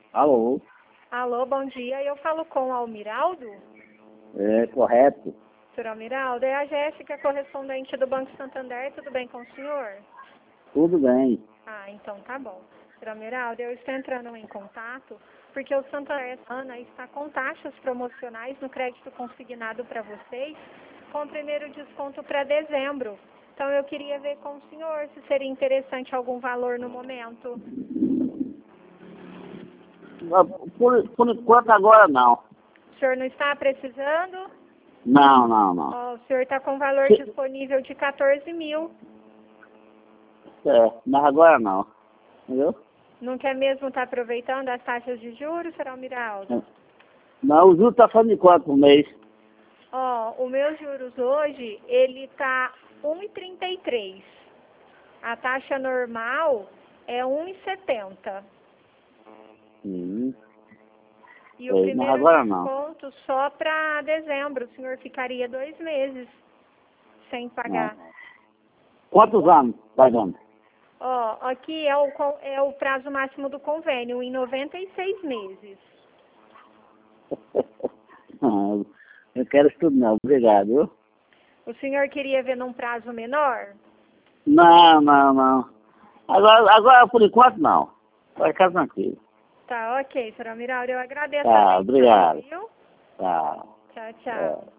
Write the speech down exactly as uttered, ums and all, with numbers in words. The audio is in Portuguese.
Alô? Alô, bom dia. Eu falo com o Almiraldo? É correto? Senhor Almiraldo, é a Jéssica, correspondente do Banco Santander. Tudo bem com o senhor? Tudo bem. Ah, então tá bom. Senhor Almiraldo, eu estou entrando em contato porque o Santander Ana está com taxas promocionais no crédito consignado para vocês, com o primeiro desconto para dezembro. Então eu queria ver com o senhor se seria interessante algum valor no momento. Ah, Por, por enquanto agora não. O senhor não está precisando? Não, não, não. Ó, o senhor está com valor Se- disponível de quatorze mil. É, mas agora não. Entendeu? Não quer mesmo estar aproveitando as taxas de juros, senhor Almiraldo? Não, o juro está falando de quanto por mês? Ó, o meu juros hoje, ele está um vírgula trinta e três. A taxa normal é um vírgula setenta. Hum, E o é, mas primeiro agora não. desconto só para dezembro. O senhor ficaria dois meses sem pagar. Não. Quantos anos vai dando? Ó, aqui é o, con- é o prazo máximo do convênio, em noventa e seis meses. Não, eu quero isso tudo não, obrigado. Viu? O senhor queria ver num prazo menor? Não, não, não. Agora, agora por enquanto não. Vai ficar tranquilo. Tá, ok, senhor Almiraldo. Eu agradeço a Tá, atenção, obrigado. viu? Tá. Tchau, tchau. É.